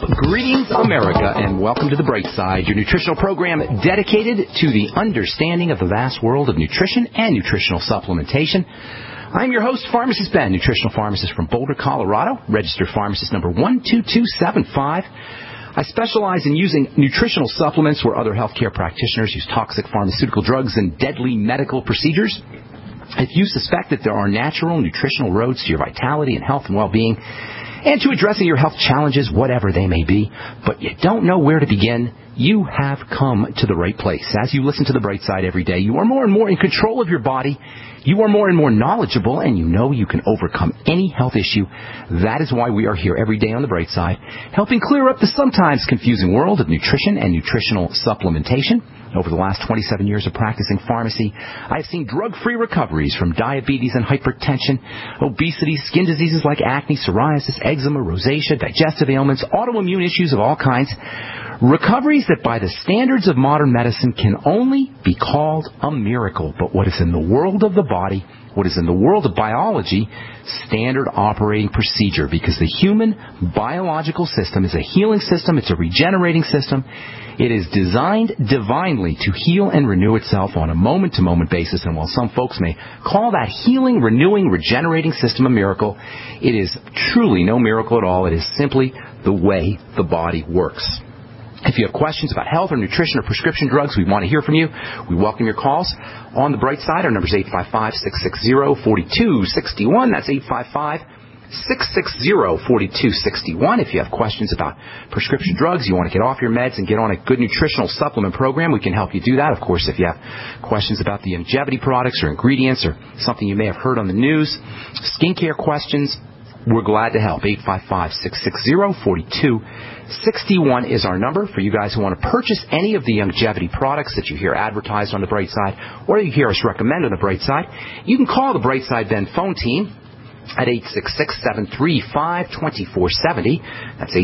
Greetings, America, and welcome to The Bright Side, your nutritional program dedicated to the understanding of the vast world of nutrition and nutritional supplementation. I'm your host, Pharmacist Ben, nutritional pharmacist from Boulder, Colorado, registered pharmacist number 12275. I specialize in using nutritional supplements where other healthcare practitioners use toxic pharmaceutical drugs and deadly medical procedures. If you suspect that there are natural nutritional roads to your vitality and health and well-being, and to addressing your health challenges, whatever they may be, but you don't know where to begin, you have come to the right place. As you listen to The Bright Side every day, you are more and more in control of your body, you are more and more knowledgeable, and you know you can overcome any health issue. That is why we are here every day on The Bright Side, helping clear up the sometimes confusing world of nutrition and nutritional supplementation. Over the last 27 years of practicing pharmacy, I have seen drug-free recoveries from diabetes and hypertension, obesity, skin diseases like acne, psoriasis, eczema, rosacea, digestive ailments, autoimmune issues of all kinds. Recoveries that by the standards of modern medicine can only be called a miracle. But what is in the world of the body, what is in the world of biology, standard operating procedure, because the human biological system is a healing system, it's a regenerating system. It is designed divinely to heal and renew itself on a moment-to-moment basis, and while some folks may call that healing, renewing, regenerating system a miracle, it is truly no miracle at all. It is simply the way the body works. If you have questions about health or nutrition or prescription drugs, we want to hear from you. We welcome your calls. On The Bright Side, our number is 855-660-4261. That's 855-660-4261. If you have questions about prescription drugs, you want to get off your meds and get on a good nutritional supplement program, we can help you do that. Of course, if you have questions about the longevity products or ingredients or something you may have heard on the news, skincare questions, we're glad to help. 855-660-4261 is our number for you guys who want to purchase any of the longevity products that you hear advertised on The Bright Side or you hear us recommend on The Bright Side. You can call the Bright Side Ben phone team at 866-735-2470. That's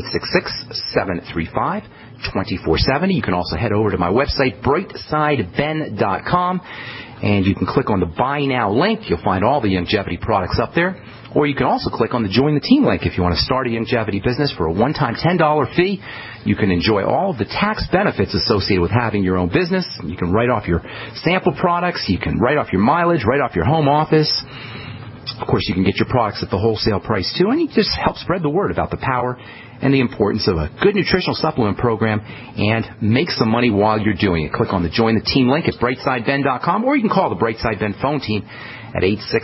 866-735-2470. You can also head over to my website, brightsideben.com, and you can click on the Buy Now link. You'll find all the longevity products up there. Or you can also click on the Join the Team link if you want to start a longevity business for a one-time $10 fee. You can enjoy all of the tax benefits associated with having your own business. You can write off your sample products. You can write off your mileage, write off your home office. Of course, you can get your products at the wholesale price, too, and you just help spread the word about the power and the importance of a good nutritional supplement program and make some money while you're doing it. Click on the Join the Team link at brightsideben.com, or you can call the Bright Side Ben phone team at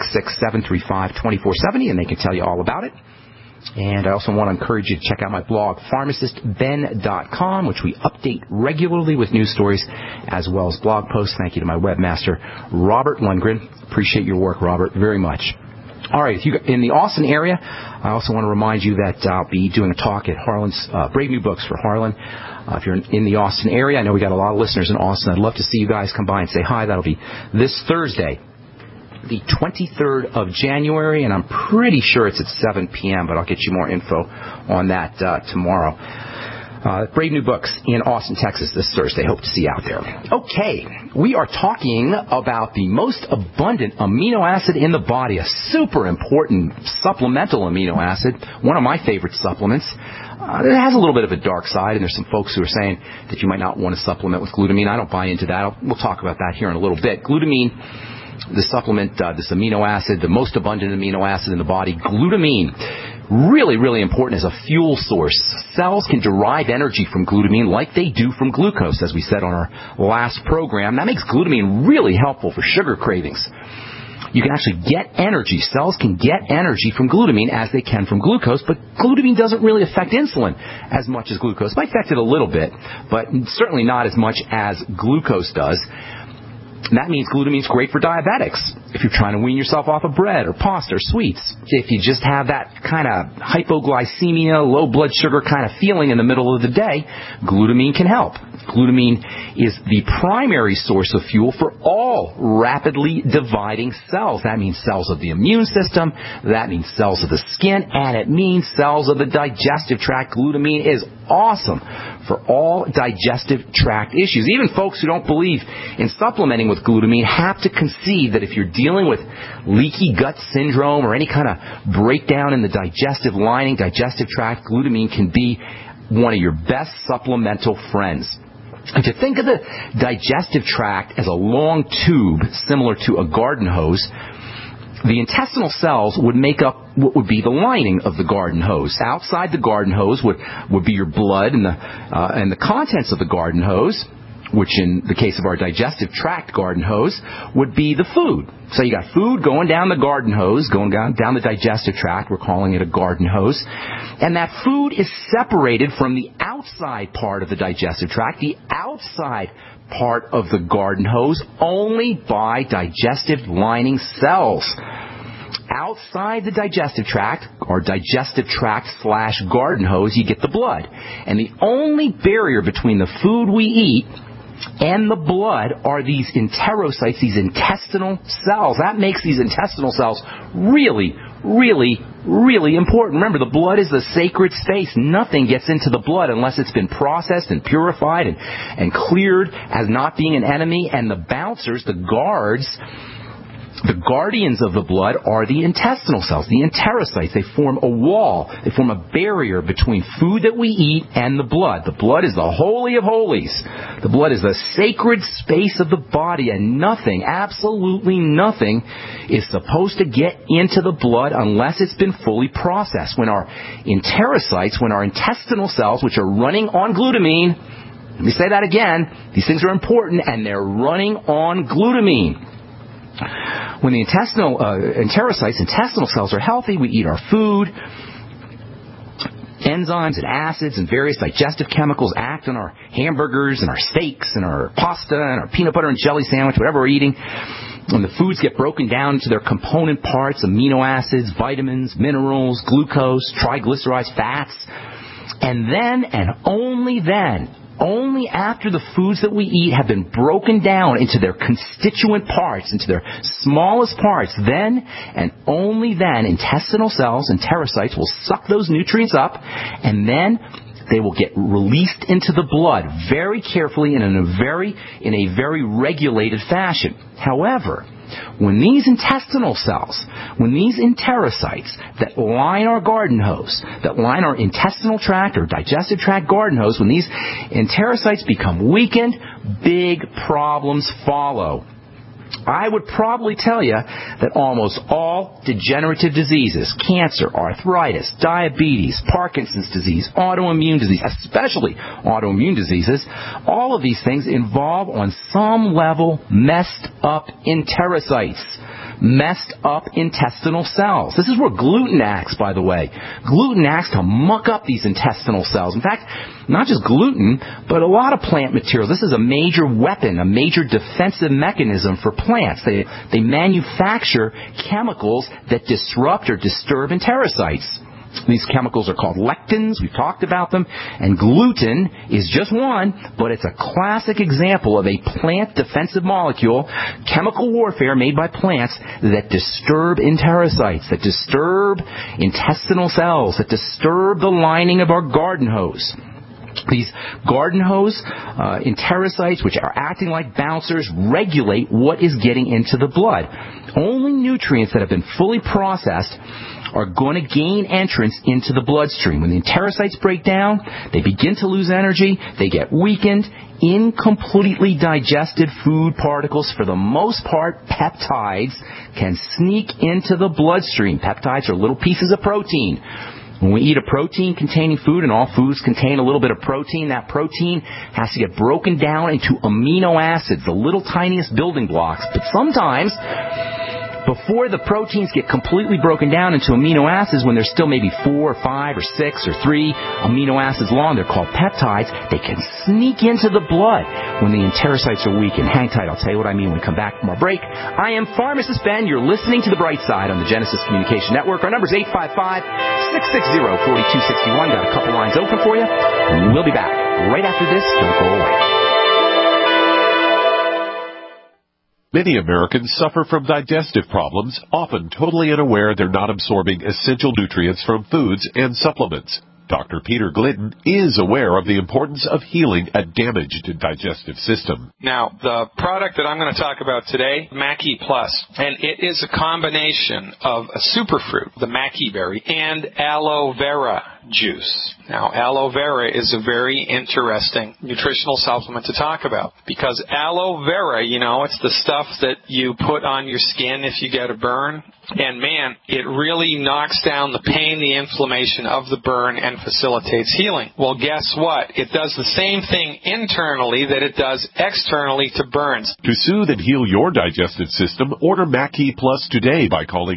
866-735-2470, and they can tell you all about it. And I also want to encourage you to check out my blog, pharmacistben.com, which we update regularly with news stories as well as blog posts. Thank you to my webmaster, Robert Lundgren. Appreciate your work, Robert, very much. All right, if you're in the Austin area, I also want to remind you that I'll be doing a talk at Harlan's Brave New Books for Harlan. If you're in the Austin area, I know we got a lot of listeners in Austin. I'd love to see you guys come by and say hi. That'll be this Thursday, the 23rd of January, and I'm pretty sure it's at 7 p.m., but I'll get you more info on that tomorrow. Brave New Books in Austin, Texas this Thursday. Hope to see you out there. Okay, we are talking about the most abundant amino acid in the body, a super important supplemental amino acid, one of my favorite supplements. It has a little bit of a dark side, and there's some folks who are saying that you might not want to supplement with glutamine. I don't buy into that. We'll talk about that here in a little bit. Glutamine, the supplement, this amino acid, the most abundant amino acid in the body, glutamine, really, really important as a fuel source. Cells can derive energy from glutamine like they do from glucose, as we said on our last program. That makes glutamine really helpful for sugar cravings. You can actually get energy. Cells can get energy from glutamine as they can from glucose, but glutamine doesn't really affect insulin as much as glucose. It might affect it a little bit, but certainly not as much as glucose does. And that means glutamine's great for diabetics. If you're trying to wean yourself off of bread or pasta or sweets, if you just have that kind of hypoglycemia, low blood sugar kind of feeling in the middle of the day, glutamine can help. Glutamine is the primary source of fuel for all rapidly dividing cells. That means cells of the immune system, that means cells of the skin, and it means cells of the digestive tract. Glutamine is awesome for all digestive tract issues. Even folks who don't believe in supplementing with glutamine have to concede that if you're dealing with leaky gut syndrome or any kind of breakdown in the digestive lining, digestive tract, glutamine can be one of your best supplemental friends. If you think of the digestive tract as a long tube similar to a garden hose, the intestinal cells would make up what would be the lining of the garden hose. Outside the garden hose would be your blood and the contents of the garden hose, which in the case of our digestive tract garden hose would be the food. So you got food going down the garden hose, going down the digestive tract. We're calling it a garden hose. And that food is separated from the outside part of the digestive tract, the outside part of the garden hose, only by digestive lining cells. Outside the digestive tract, or digestive tract / garden hose, you get the blood. And the only barrier between the food we eat and the blood are these enterocytes, these intestinal cells. That makes these intestinal cells really, really, really important. Remember, the blood is the sacred space. Nothing gets into the blood unless it's been processed and purified and cleared as not being an enemy. And the bouncers, the guards, the guardians of the blood are the intestinal cells, the enterocytes. They form a wall. They form a barrier between food that we eat and the blood. The blood is the holy of holies. The blood is the sacred space of the body, and nothing, absolutely nothing, is supposed to get into the blood unless it's been fully processed. When our enterocytes, when our intestinal cells, which are running on glutamine, let me say that again, these things are important, and they're running on glutamine. When the enterocytes, intestinal cells are healthy, we eat our food. Enzymes and acids and various digestive chemicals act on our hamburgers and our steaks and our pasta and our peanut butter and jelly sandwich, whatever we're eating. When the foods get broken down into their component parts, amino acids, vitamins, minerals, glucose, triglycerides, fats, and then, and only then, only after the foods that we eat have been broken down into their constituent parts, into their smallest parts, then and only then intestinal cells, enterocytes, will suck those nutrients up, and then they will get released into the blood very carefully and in a very regulated fashion. However, when these intestinal cells, when these enterocytes that line our garden hose, that line our intestinal tract or digestive tract garden hose, when these enterocytes become weakened, big problems follow. I would probably tell you that almost all degenerative diseases, cancer, arthritis, diabetes, Parkinson's disease, autoimmune disease, especially autoimmune diseases, all of these things involve on some level messed up enterocytes, messed up intestinal cells. This is where gluten acts, by the way. Gluten acts to muck up these intestinal cells. In fact, not just gluten, but a lot of plant materials. This is a major weapon, a major defensive mechanism for plants. They manufacture chemicals that disrupt or disturb enterocytes. These chemicals are called lectins. We've talked about them. And gluten is just one, but it's a classic example of a plant defensive molecule, chemical warfare made by plants that disturb enterocytes, that disturb intestinal cells, that disturb the lining of our garden hose. These garden hose enterocytes, which are acting like bouncers, regulate what is getting into the blood. Only nutrients that have been fully processed are going to gain entrance into the bloodstream. When the enterocytes break down, they begin to lose energy, they get weakened. Incompletely digested food particles, for the most part peptides, can sneak into the bloodstream. Peptides are little pieces of protein. When we eat a protein-containing food, and all foods contain a little bit of protein, that protein has to get broken down into amino acids, the little tiniest building blocks. But sometimes, before the proteins get completely broken down into amino acids, when there's still maybe 4 or 5 or 6 or 3 amino acids long, they're called peptides, they can sneak into the blood when the enterocytes are weak. And hang tight, I'll tell you what I mean when we come back from our break. I am Pharmacist Ben. You're listening to The Bright Side on the Genesis Communication Network. Our number is 855-660-4261. Got a couple lines open for you. We'll be back right after this. Don't go away. Many Americans suffer from digestive problems, often totally unaware they're not absorbing essential nutrients from foods and supplements. Dr. Peter Glidden is aware of the importance of healing a damaged digestive system. Now, the product that I'm going to talk about today, Mackey Plus, and it is a combination of a superfruit, the Mackey berry, and aloe vera. juice. Now, aloe vera is a very interesting nutritional supplement to talk about because aloe vera, it's the stuff that you put on your skin if you get a burn. And man, it really knocks down the pain, the inflammation of the burn and facilitates healing. Well, guess what? It does the same thing internally that it does externally to burns. To soothe and heal your digestive system, order Mackey Plus today by calling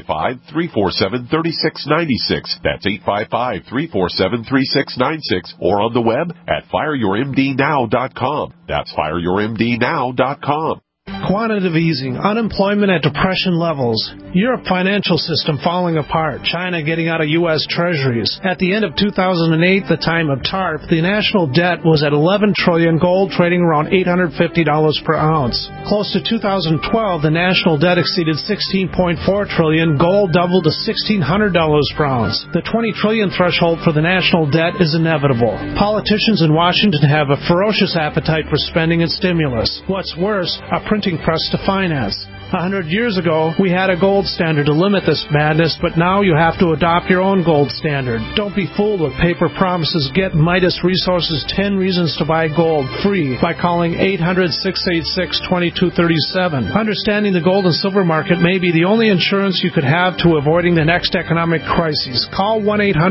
855-347-3696. That's 855-347-3696 or on the web at fireyourmdnow.com. That's fireyourmdnow.com. Quantitative easing, unemployment at depression levels, Europe financial system falling apart, China getting out of U.S. treasuries. At the end of 2008, the time of TARP, the national debt was at $11 trillion, gold trading around $850 per ounce. Close to 2012, the national debt exceeded $16.4 trillion, gold doubled to $1,600 per ounce. The $20 trillion threshold for the national debt is inevitable. Politicians in Washington have a ferocious appetite for spending and stimulus. What's worse, a printing press to finance. 100 years ago, we had a gold standard to limit this madness, but now you have to adopt your own gold standard. Don't be fooled with paper promises. Get Midas Resources 10 Reasons to Buy Gold free by calling 800-686-2237. Understanding the gold and silver market may be the only insurance you could have to avoiding the next economic crisis. Call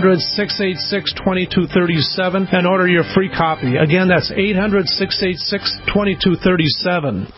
1-800-686-2237 and order your free copy. Again, that's 800-686-2237.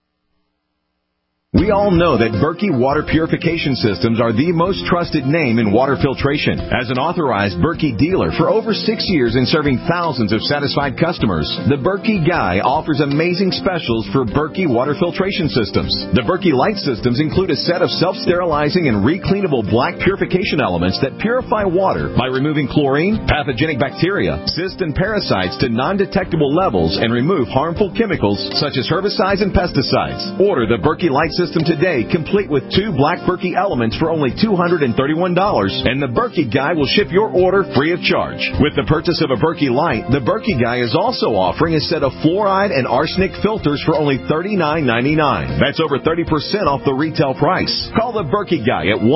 We all know that Berkey Water Purification Systems are the most trusted name in water filtration. As an authorized Berkey dealer for over 6 years and serving thousands of satisfied customers, the Berkey Guy offers amazing specials for Berkey Water Filtration Systems. The Berkey Light Systems include a set of self-sterilizing and recleanable black purification elements that purify water by removing chlorine, pathogenic bacteria, cysts, and parasites to non-detectable levels and remove harmful chemicals such as herbicides and pesticides. Order the Berkey Light System today, complete with 2 black Berkey elements for only $231, and the Berkey Guy will ship your order free of charge. With the purchase of a Berkey Light, the Berkey Guy is also offering a set of fluoride and arsenic filters for only $39.99. That's over 30% off the retail price. Call the Berkey Guy at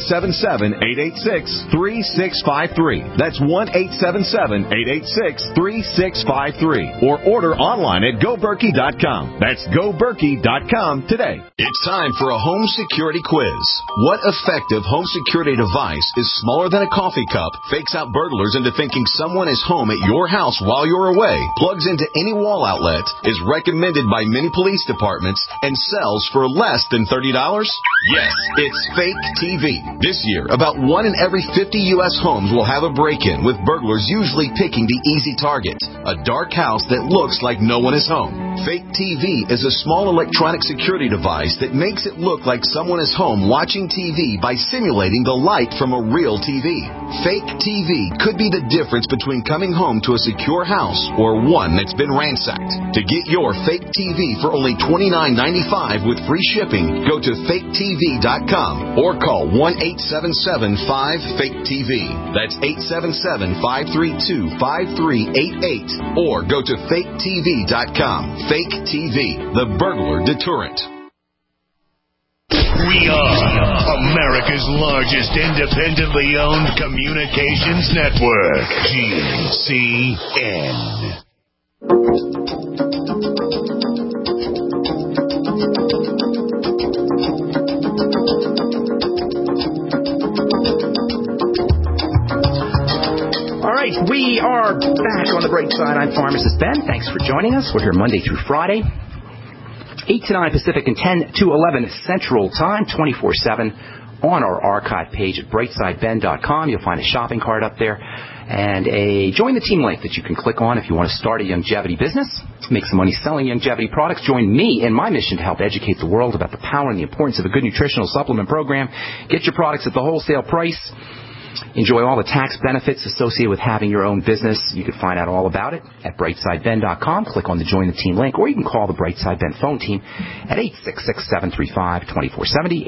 1-877-886-3653. That's 1-877-886-3653. Or order online at GoBerkey.com. That's GoBerkey.com today. It's time for a home security quiz. What effective home security device is smaller than a coffee cup, fakes out burglars into thinking someone is home at your house while you're away, plugs into any wall outlet, is recommended by many police departments, and sells for less than $30? Yes, it's Fake TV. This year, about 1 in every 50 U.S. homes will have a break-in, with burglars usually picking the easy target, a dark house that looks like no one is home. Fake TV is a small electronic security device that makes it look like someone is home watching TV by simulating the light from a real TV. Fake TV could be the difference between coming home to a secure house or one that's been ransacked. To get your Fake TV for only $29.95 with free shipping, go to faketv.com or call 1-877-5-FAKE-TV. That's 877-532-5388 or go to faketv.com. Fake TV, the burglar deterrent. We are America's largest independently owned communications network, GCN. All right, we are back on the bright side. I'm Pharmacist Ben. Thanks for joining us. We're here Monday through Friday, 8 to 9 Pacific and 10 to 11 Central Time, 24/7 on our archive page at brightsideben.com. You'll find a shopping cart up there and a Join the Team link that you can click on if you want to start a longevity business, make some money selling longevity products. Join me in my mission to help educate the world about the power and the importance of a good nutritional supplement program. Get your products at the wholesale price. Enjoy all the tax benefits associated with having your own business. You can find out all about it at brightsideben.com. Click on the Join the Team link, or you can call the Brightside Ben phone team at 866-735-2470,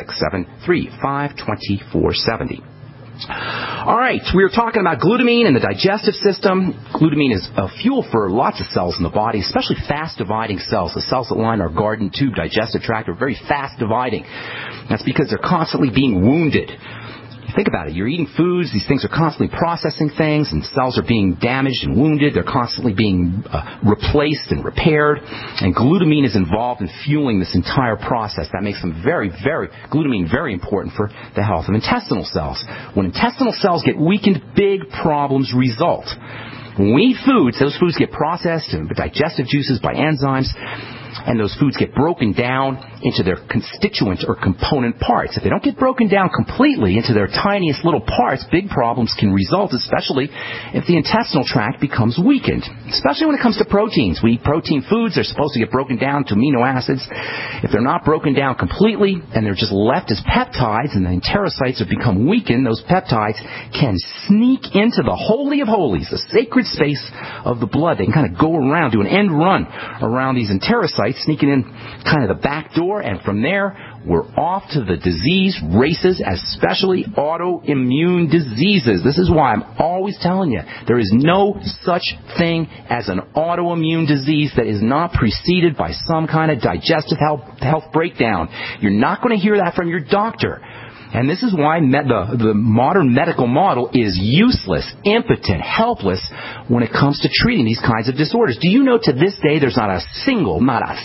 866-735-2470. All right, we were talking about glutamine and the digestive system. Glutamine is a fuel for lots of cells in the body, especially fast-dividing cells. The cells that line our garden tube digestive tract are very fast-dividing. That's because they're constantly being wounded. Think about it. You're eating foods. These things are constantly processing things, and cells are being damaged and wounded. They're constantly being replaced and repaired. And glutamine is involved in fueling this entire process. That makes them glutamine very important for the health of intestinal cells. When intestinal cells get weakened, big problems result. When we eat foods, those foods get processed and digestive juices by enzymes, and those foods get broken down into their constituent or component parts. If they don't get broken down completely into their tiniest little parts, big problems can result, especially if the intestinal tract becomes weakened, especially when it comes to proteins. We eat protein foods. They're supposed to get broken down to amino acids. If they're not broken down completely and they're just left as peptides and the enterocytes have become weakened, those peptides can sneak into the holy of holies, the sacred space of the blood. They can kind of go around, do an end run around these enterocytes, sneaking in kind of the back door, and from there, we're off to the disease races, especially autoimmune diseases. This is why I'm always telling you, there is no such thing as an autoimmune disease that is not preceded by some kind of digestive health breakdown. You're not going to hear that from your doctor. And this is why the modern medical model is useless, impotent, helpless when it comes to treating these kinds of disorders. Do you know to this day there's not a single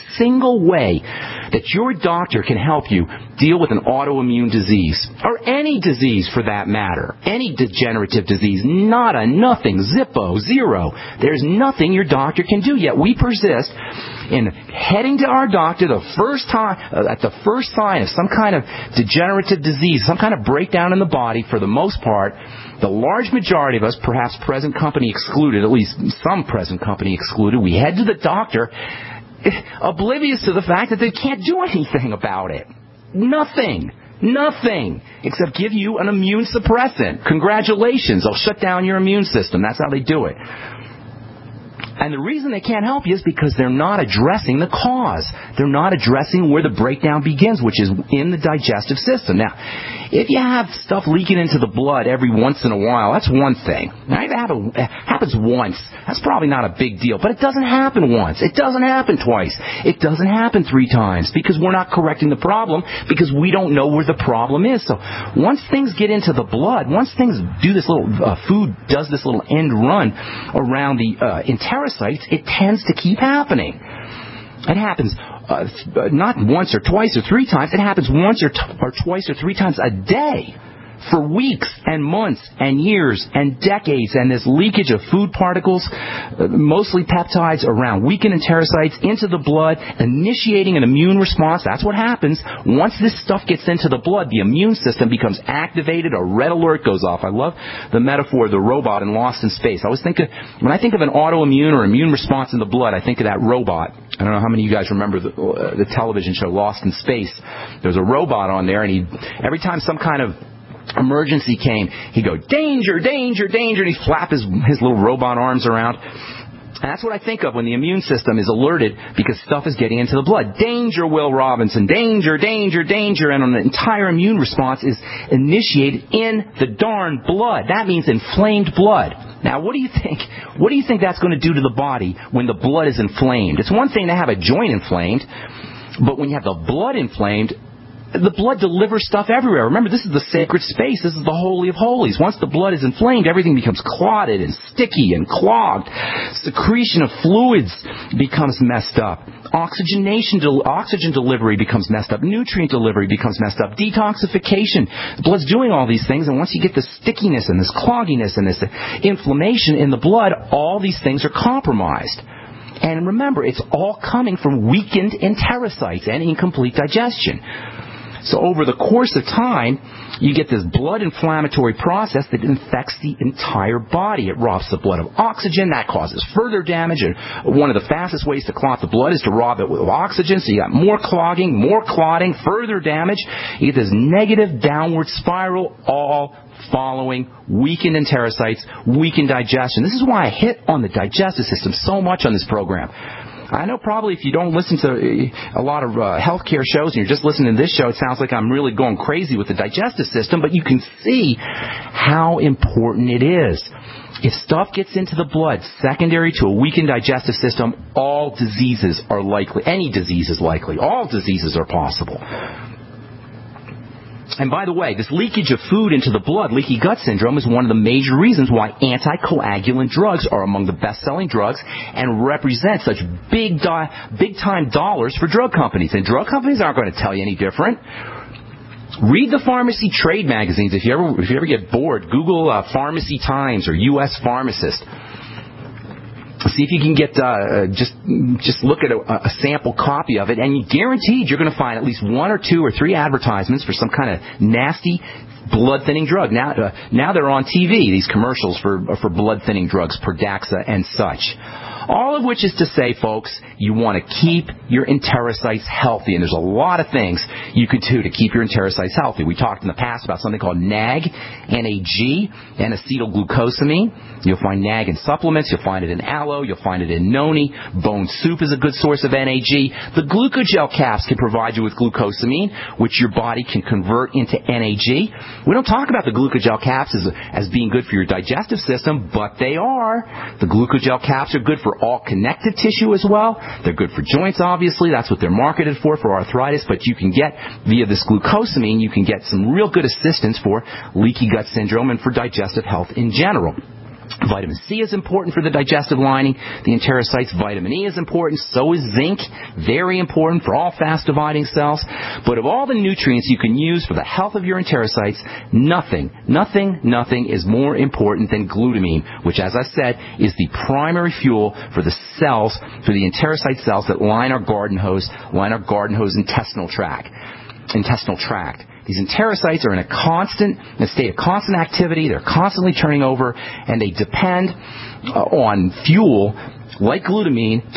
way that your doctor can help you deal with an autoimmune disease, or any disease for that matter, any degenerative disease? Nada, nothing, zippo, zero. There's nothing your doctor can do, yet we persist in heading to our doctor at the first sign of some kind of degenerative disease, some kind of breakdown in the body. For the most part, the large majority of us, perhaps present company excluded, at least some present company excluded, we head to the doctor oblivious to the fact that they can't do anything about it. Nothing, except give you an immune suppressant. Congratulations, they'll shut down your immune system. That's how they do it. And the reason they can't help you is because they're not addressing the cause. They're not addressing where the breakdown begins, which is in the digestive system. Now, if you have stuff leaking into the blood every once in a while, that's one thing. Right? It happens once. That's probably not a big deal. But it doesn't happen once. It doesn't happen twice. It doesn't happen 3 times because we're not correcting the problem, because we don't know where the problem is. So once things get into the blood, once things do this little, food does this little end run around the enterocytes, it tends to keep happening. It happens not once or twice or 3 times. It happens once or twice or 3 times a day for weeks and months and years and decades. And this leakage of food particles, mostly peptides, around weakened enterocytes into the blood, initiating an immune response. That's what happens. Once this stuff gets into the blood, the immune system becomes activated. A red alert goes off. I love the metaphor of the robot in Lost in Space. I always think when I think of an autoimmune or immune response in the blood, I think of that robot. I don't know how many of you guys remember the television show Lost in Space. There's a robot on there, and every time some kind of emergency came, he'd go, danger, danger, danger, and he'd flap his little robot arms around. And that's what I think of when the immune system is alerted because stuff is getting into the blood. Danger, Will Robinson. Danger, danger, danger. And an entire immune response is initiated in the darn blood. That means inflamed blood. Now, what do you think? What do you think that's going to do to the body when the blood is inflamed? It's one thing to have a joint inflamed, but when you have the blood inflamed, the blood delivers stuff everywhere. Remember, this is the sacred space. This is the holy of holies. Once the blood is inflamed, everything becomes clotted and sticky and clogged. Secretion of fluids becomes messed up. Oxygen delivery becomes messed up. Nutrient delivery becomes messed up. Detoxification. The blood's doing all these things, and once you get this stickiness and this clogginess and this inflammation in the blood, all these things are compromised. And remember, it's all coming from weakened enterocytes and incomplete digestion. So over the course of time, you get this blood inflammatory process that infects the entire body. It robs the blood of oxygen. That causes further damage. And one of the fastest ways to clot the blood is to rob it of oxygen. So you got more clogging, more clotting, further damage. You get this negative downward spiral, all following weakened enterocytes, weakened digestion. This is why I hit on the digestive system so much on this program. I know probably if you don't listen to a lot of healthcare shows and you're just listening to this show, it sounds like I'm really going crazy with the digestive system, but you can see how important it is. If stuff gets into the blood secondary to a weakened digestive system, all diseases are likely. Any disease is likely. All diseases are possible. And by the way, this leakage of food into the blood, leaky gut syndrome, is one of the major reasons why anticoagulant drugs are among the best-selling drugs and represent such big-time dollars for drug companies. And drug companies aren't going to tell you any different. Read the pharmacy trade magazines. If you ever get bored, Google Pharmacy Times or U.S. Pharmacist. See if you can get just look at a sample copy of it, and you're guaranteed you're going to find at least 1 or 2 or 3 advertisements for some kind of nasty blood-thinning drug. Now they're on TV, these commercials for blood-thinning drugs, Pradaxa and such. All of which is to say, folks, you want to keep your enterocytes healthy. And there's a lot of things you could do to keep your enterocytes healthy. We talked in the past about something called NAG, N-A-G, N-acetylglucosamine. You'll find NAG in supplements. You'll find it in aloe. You'll find it in noni. Bone soup is a good source of NAG. The glucogel caps can provide you with glucosamine, which your body can convert into NAG. We don't talk about the glucogel caps as being good for your digestive system, but they are. The glucogel caps are good for all connective tissue as well. They're good for joints, obviously. That's what they're marketed for arthritis. But you can get, via this glucosamine, you can get some real good assistance for leaky gut syndrome and for digestive health in general. Vitamin C is important for the digestive lining, the enterocytes. Vitamin E is important. So is zinc. Very important for all fast-dividing cells. But of all the nutrients you can use for the health of your enterocytes, nothing is more important than glutamine, which, as I said, is the primary fuel for the cells, for the enterocyte cells that line our garden hose intestinal tract. These enterocytes are in a state of constant activity. They're constantly turning over, and they depend on fuel like glutamine to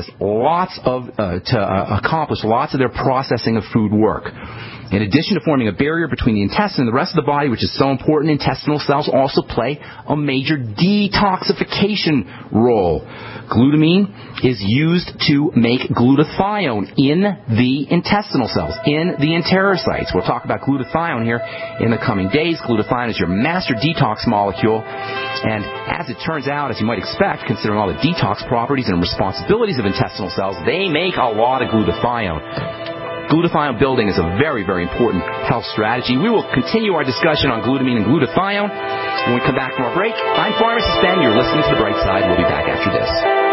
accomplish lots of their processing of food work. In addition to forming a barrier between the intestine and the rest of the body, which is so important, intestinal cells also play a major detoxification role. Glutamine is used to make glutathione in the intestinal cells, in the enterocytes. We'll talk about glutathione here in the coming days. Glutathione is your master detox molecule. And as it turns out, as you might expect, considering all the detox properties and responsibilities of intestinal cells, they make a lot of glutathione. Glutathione building is a very, very important health strategy. We will continue our discussion on glutamine and glutathione when we come back from our break. I'm Pharmacist Ben. You're listening to The Bright Side. We'll be back after this.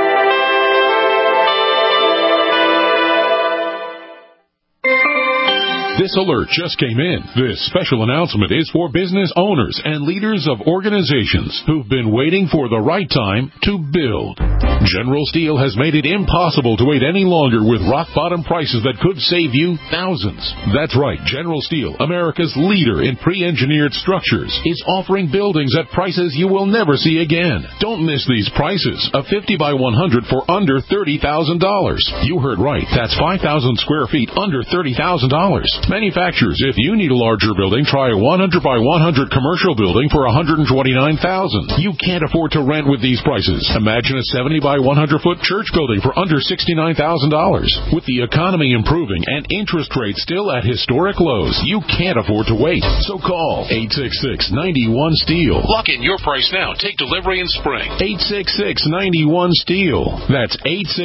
This alert just came in. This special announcement is for business owners and leaders of organizations who've been waiting for the right time to build. General Steel has made it impossible to wait any longer with rock-bottom prices that could save you thousands. That's right. General Steel, America's leader in pre-engineered structures, is offering buildings at prices you will never see again. Don't miss these prices. A 50 by 100 for under $30,000. You heard right. That's 5,000 square feet under $30,000. Manufacturers, if you need a larger building, try a 100 by 100 commercial building for $129,000. You can't afford to rent with these prices. Imagine a 70 by 100 foot church building for under $69,000. With the economy improving and interest rates still at historic lows, you can't afford to wait. So call 866-91-STEEL. Lock in your price now. Take delivery in spring. 866-91-STEEL. That's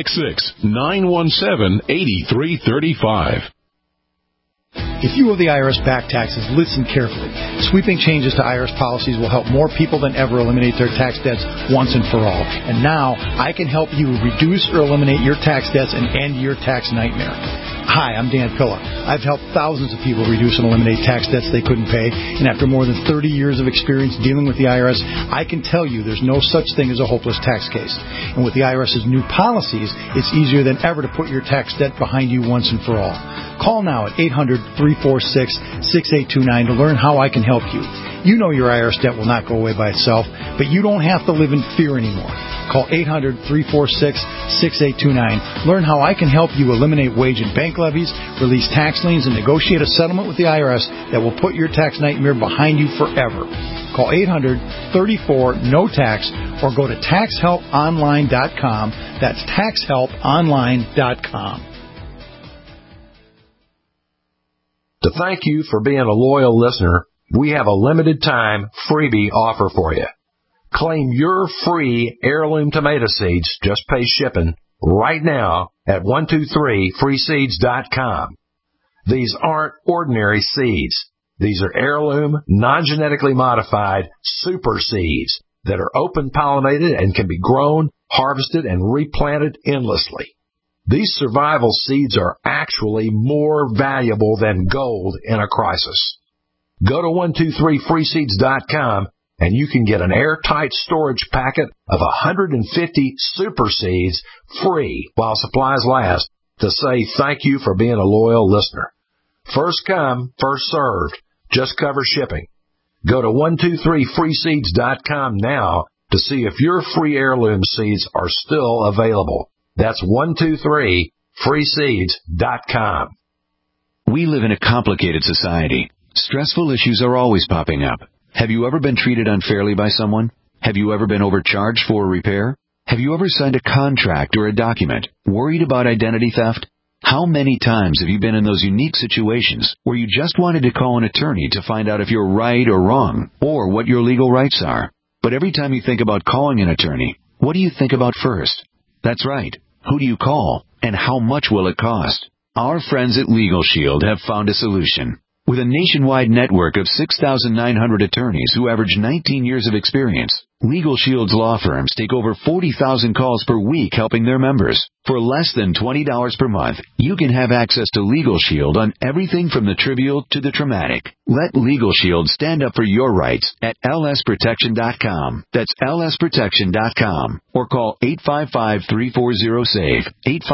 866-917-8335. If you owe the IRS back taxes, listen carefully. Sweeping changes to IRS policies will help more people than ever eliminate their tax debts once and for all. And now, I can help you reduce or eliminate your tax debts and end your tax nightmare. Hi, I'm Dan Pilla. I've helped thousands of people reduce and eliminate tax debts they couldn't pay, and after more than 30 years of experience dealing with the IRS, I can tell you there's no such thing as a hopeless tax case. And with the IRS's new policies, it's easier than ever to put your tax debt behind you once and for all. Call now at 800-346-6829 to learn how I can help you. You know your IRS debt will not go away by itself, but you don't have to live in fear anymore. Call 800-346-6829. Learn how I can help you eliminate wage and bank levies, release tax liens, and negotiate a settlement with the IRS that will put your tax nightmare behind you forever. Call 800-34-NO-TAX or go to TaxHelpOnline.com. That's TaxHelpOnline.com. To thank you for being a loyal listener, we have a limited time freebie offer for you. Claim your free heirloom tomato seeds, just pay shipping, right now at 123freeseeds.com. These aren't ordinary seeds. These are heirloom, non-genetically modified super seeds that are open pollinated and can be grown, harvested, and replanted endlessly. These survival seeds are actually more valuable than gold in a crisis. Go to 123freeseeds.com and you can get an airtight storage packet of 150 super seeds free while supplies last to say thank you for being a loyal listener. First come, first served. Just cover shipping. Go to 123freeseeds.com now to see if your free heirloom seeds are still available. That's 123freeseeds.com. We live in a complicated society. Stressful issues are always popping up. Have you ever been treated unfairly by someone? Have you ever been overcharged for a repair? Have you ever signed a contract or a document worried about identity theft? How many times have you been in those unique situations where you just wanted to call an attorney to find out if you're right or wrong, or what your legal rights are? But every time you think about calling an attorney, what do you think about first? That's right. Who do you call, and how much will it cost? Our friends at Legal Shield have found a solution. With a nationwide network of 6,900 attorneys who average 19 years of experience, Legal Shield's law firms take over 40,000 calls per week helping their members. For less than $20 per month, you can have access to Legal Shield on everything from the trivial to the traumatic. Let Legal Shield stand up for your rights at lsprotection.com. That's lsprotection.com. Or call 855-340-SAVE,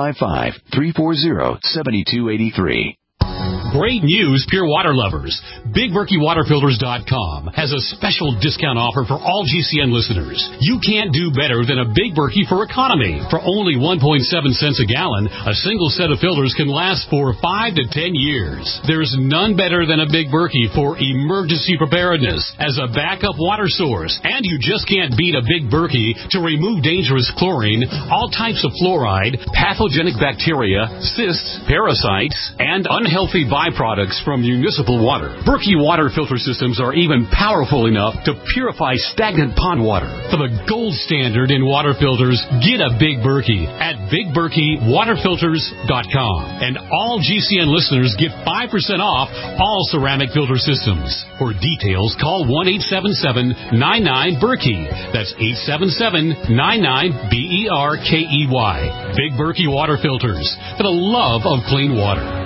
855-340-7283. Great news, pure water lovers. BigBerkeyWaterFilters.com has a special discount offer for all GCN listeners. You can't do better than a Big Berkey for economy. For only 1.7 cents a gallon, a single set of filters can last for 5 to 10 years. There's none better than a Big Berkey for emergency preparedness as a backup water source. And you just can't beat a Big Berkey to remove dangerous chlorine, all types of fluoride, pathogenic bacteria, cysts, parasites, and unhealthy byproducts from municipal water. Berkey water filter systems are even powerful enough to purify stagnant pond water. For the gold standard in water filters, get a Big Berkey at BigBerkeyWaterFilters.com. And all GCN listeners get 5% off all ceramic filter systems. For details, call 1-877-99-BERKEY. That's 877-99-BERKEY. Big Berkey Water Filters, for the love of clean water.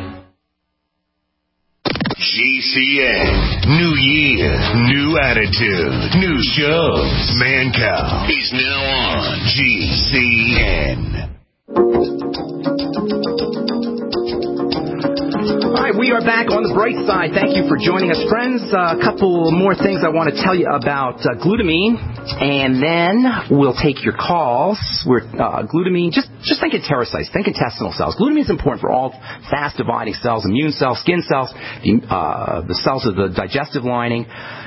GCN. New year, new attitude, new shows. Mancow is now on GCN. All right, we are back on the bright side. Thank you for joining us, friends. A couple more things I want to tell you about glutamine, and then we'll take your calls. Glutamine, just think enterocytes, think intestinal cells. Glutamine is important for all fast-dividing cells, immune cells, skin cells, the cells of the digestive lining.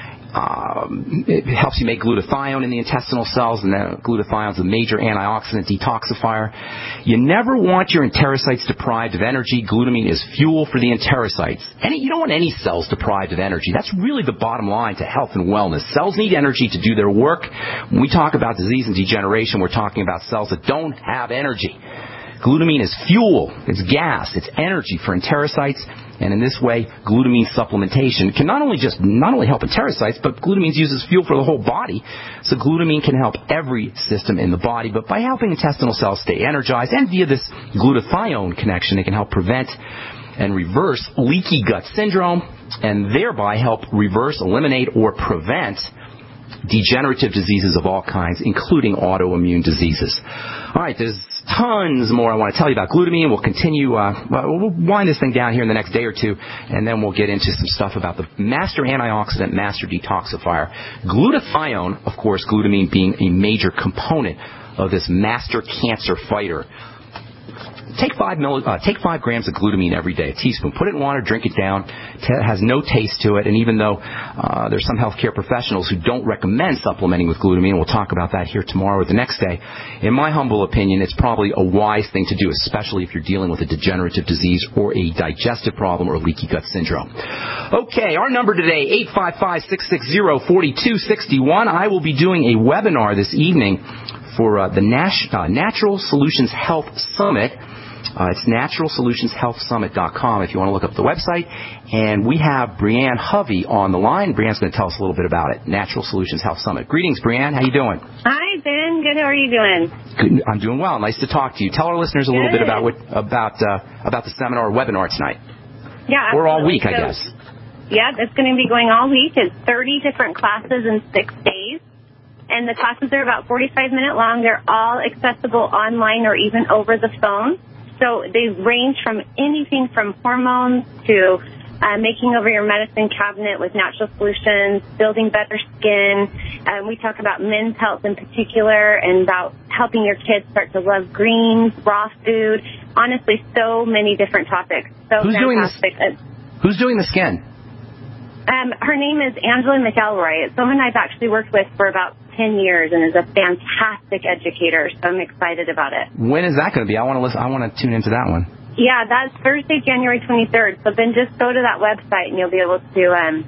It helps you make glutathione in the intestinal cells, and then glutathione is a major antioxidant detoxifier. You never want your enterocytes deprived of energy. Glutamine is fuel for the enterocytes. You don't want any cells deprived of energy. That's really the bottom line to health and wellness. Cells need energy to do their work. When we talk about disease and degeneration, we're talking about cells that don't have energy. Glutamine is fuel, it's gas, it's energy for enterocytes, and in this way, glutamine supplementation can not only help enterocytes, but glutamine is used as fuel for the whole body. So glutamine can help every system in the body, but by helping intestinal cells stay energized, and via this glutathione connection, it can help prevent and reverse leaky gut syndrome, and thereby help reverse, eliminate, or prevent degenerative diseases of all kinds, including autoimmune diseases. All right, there's tons more I want to tell you about glutamine. We'll continue, we'll wind this thing down here in the next day or two, and then we'll get into some stuff about the master antioxidant, master detoxifier. Glutathione, of course, glutamine being a major component of this master cancer fighter. Take 5 grams of glutamine every day, a teaspoon. Put it in water, drink it down. It has no taste to it. And even though there's some healthcare professionals who don't recommend supplementing with glutamine, we'll talk about that here tomorrow or the next day. In my humble opinion, it's probably a wise thing to do, especially if you're dealing with a degenerative disease or a digestive problem or leaky gut syndrome. Okay, our number today, 855-660-4261. I will be doing a webinar this evening for the Natural Solutions Health Summit. It's naturalsolutionshealthsummit.com if you want to look up the website. And we have Brianne Hovey on the line. Brianne's going to tell us a little bit about it. Natural Solutions Health Summit. Greetings, Brianne. How you doing? Hi, Ben. Good. How are you doing? Good. I'm doing well. Nice to talk to you. Tell our listeners a little bit about the seminar or webinar tonight. Yeah, or all week, I guess. Yeah, it's going to be going all week. It's 30 different classes in 6 days. And the classes are about 45-minute long. They're all accessible online or even over the phone. So they range from anything from hormones to making over your medicine cabinet with natural solutions, building better skin. We talk about men's health in particular and about helping your kids start to love greens, raw food. Honestly, so many different topics. So Who's fantastic. Who's doing the skin? Her name is Angela McElroy. It's someone I've actually worked with for about 10 years and is a fantastic educator, so I'm excited about it. When is that going to be? I want to tune into that one. Yeah, that's Thursday, January 23rd. So then just go to that website and you'll be able to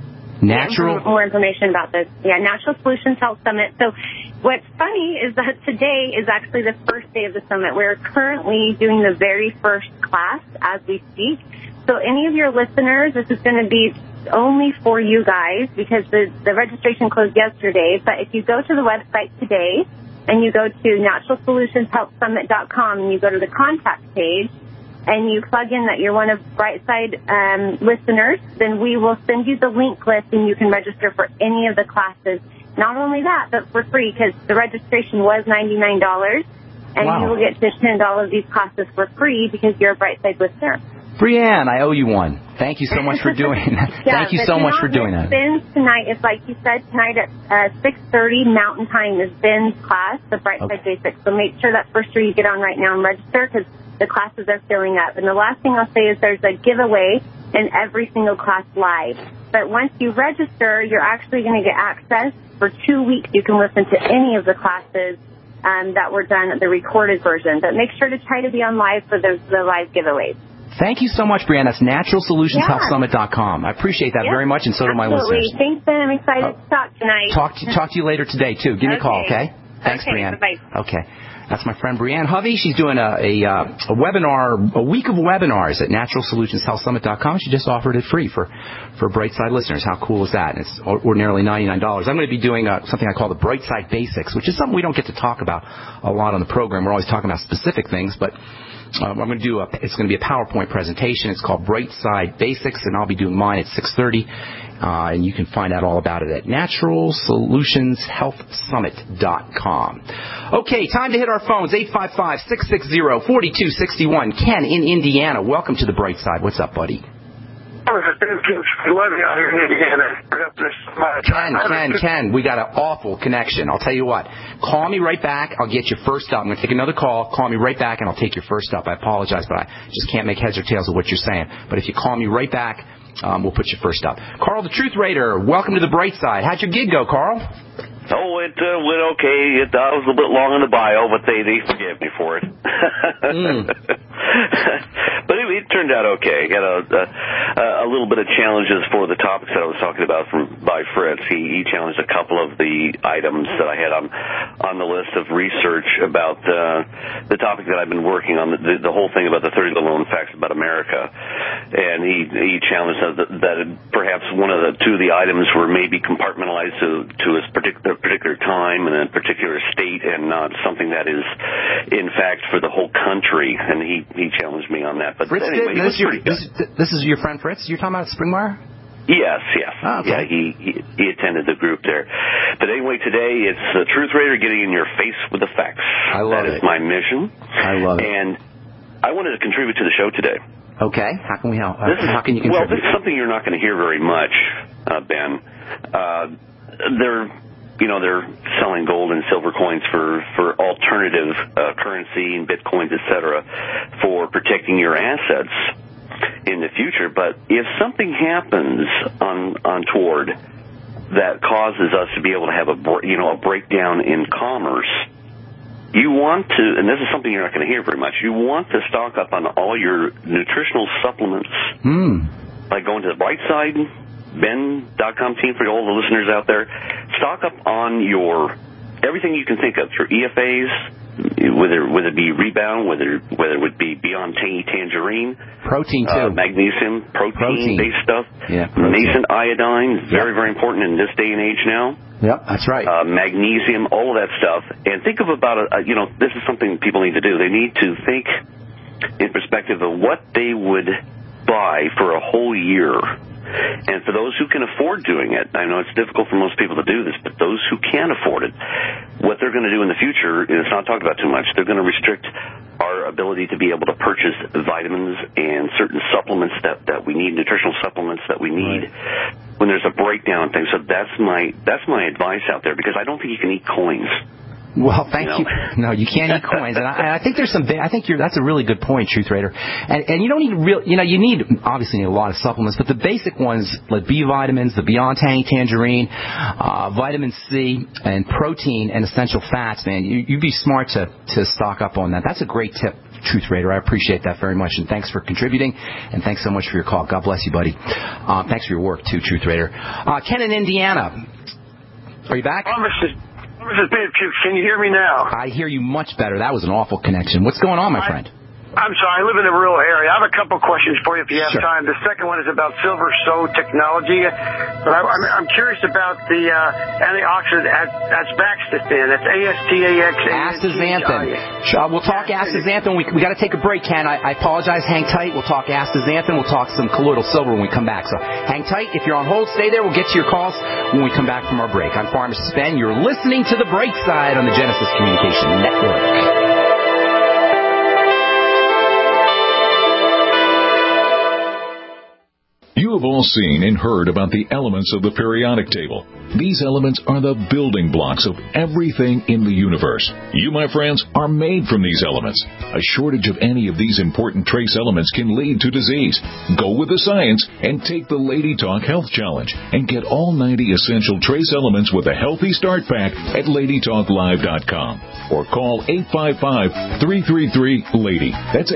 get more information about this. Yeah, Natural Solutions Health Summit. So what's funny is that today is actually the first day of the summit. We're currently doing the very first class as we speak. So any of your listeners, this is going to be only for you guys because the registration closed yesterday. But if you go to the website today and you go to naturalsolutionshealthsummit.com and you go to the contact page and you plug in that you're one of Brightside listeners, then we will send you the link list and you can register for any of the classes. Not only that, but for free because the registration was $99 and you will get to attend all of these classes for free because you're a Brightside listener. Brianne, I owe you one. Thank you so much for doing that. Thank you so much for doing that. Ben's tonight is, like you said, tonight at 6:30 Mountain Time is Ben's class, the Brightside Basics. So make sure that first year you get on right now and register because the classes are filling up. And the last thing I'll say is there's a giveaway in every single class live. But once you register, you're actually going to get access for 2 weeks. You can listen to any of the classes that were done, the recorded version. But make sure to try to be on live for the live giveaways. Thank you so much, Brianne. That's naturalsolutionshealthsummit.com. I appreciate that very much, and so do my listeners. Thanks, Ben. I'm excited to talk tonight. Talk to you later today, too. Give me a call, okay? Thanks, Brianne. Bye-bye. Okay. That's my friend Brianne Hovey. She's doing a webinar, a week of webinars at naturalsolutionshealthsummit.com. She just offered it free for Brightside listeners. How cool is that? And it's ordinarily $99. I'm going to be doing something I call the Brightside Basics, which is something we don't get to talk about a lot on the program. We're always talking about specific things, but I'm going to do it's going to be a PowerPoint presentation. It's called Brightside Basics, and I'll be doing mine at 6:30. And you can find out all about it at naturalsolutionshealthsummit.com. Okay, time to hit our phones. 855-660-4261. Ken in Indiana. Welcome to the Brightside. What's up, buddy? Ken, we got an awful connection. I'll tell you what. Call me right back. I'll get you first up. I'm going to take another call. Call me right back, and I'll take your first up. I apologize, but I just can't make heads or tails of what you're saying. But if you call me right back, we'll put you first up. Carl, the Truth Raider, welcome to the Brightside. How'd your gig go, Carl? Oh, it went okay. It was a little bit long in the bio, but they forgave me for it. But it turned out okay. Got a little bit of challenges for the topics that I was talking about by Fritz. He challenged a couple of the items that I had on the list of research about the topic that I've been working on, the whole thing about the 30 little known facts about America. And he challenged that perhaps one of the two of the items were maybe compartmentalized to a particular time and a particular state and not something that is in fact for the whole country, and he challenged me on that. But Fritz anyway, this is your friend Fritz you're talking about, Springmeyer? Yes. Oh, okay. Yeah, he attended the group there. But anyway, today it's the Truth Raider getting in your face with the facts. I love it. That is my mission. I love it. And I wanted to contribute to the show today. Okay. How can we help? How can you contribute? Well, this is something you're not going to hear very much, Ben. They're selling gold and silver coins for alternative currency and bitcoins, etc., for protecting your assets in the future. But if something happens untoward that causes us to be able to have a breakdown in commerce, you want to, and this is something you're not going to hear very much, you want to stock up on all your nutritional supplements by going to the Brightside Ben.com team, for all the listeners out there. Stock up on your everything you can think of, your EFAs, whether it be Rebound, whether it would be Beyond Tangerine. Protein, too. Magnesium, protein-based stuff. Yeah, nascent iodine, very, very important in this day and age now. Yep, that's right. Magnesium, all of that stuff. And think of about, this is something people need to do. They need to think in perspective of what they would buy for a whole year. And for those who can afford doing it, I know it's difficult for most people to do this, but those who can afford it, what they're going to do in the future, and it's not talked about too much, they're going to restrict our ability to be able to purchase vitamins and certain supplements that we need, nutritional supplements that we need when there's a breakdown and things. So that's my advice out there, because I don't think you can eat coins. Well, thank you. No, you can't eat coins, and I think there's that's a really good point, Truth Raider. And you don't need you need obviously a lot of supplements, but the basic ones like B vitamins, the Beyond Tangerine, vitamin C, and protein and essential fats. Man, you'd be smart to stock up on that. That's a great tip, Truth Raider. I appreciate that very much, and thanks for contributing, and thanks so much for your call. God bless you, buddy. Thanks for your work too, Truth Raider. Ken in Indiana, are you back? Mrs. Bibchuk, can you hear me now? I hear you much better. That was an awful connection. What's going on, my friend? I'm sorry, I live in a rural area. I have a couple questions for you if you have time. The second one is about Silver Sow technology. But I'm curious about the antioxidant astaxanthin. That's Astaxanthin. We'll talk astaxanthin. We got to take a break, Ken. I apologize. Hang tight. We'll talk astaxanthin. We'll talk some colloidal silver when we come back. So hang tight. If you're on hold, stay there. We'll get to your calls when we come back from our break. I'm Pharmacist Ben. You're listening to The Break Side on the Genesis Communication Network. You have all seen and heard about the elements of the periodic table. These elements are the building blocks of everything in the universe. You, my friends, are made from these elements. A shortage of any of these important trace elements can lead to disease. Go with the science and take the Lady Talk Health Challenge and get all 90 essential trace elements with a healthy start pack at LadyTalkLive.com or call 855-333-LADY. That's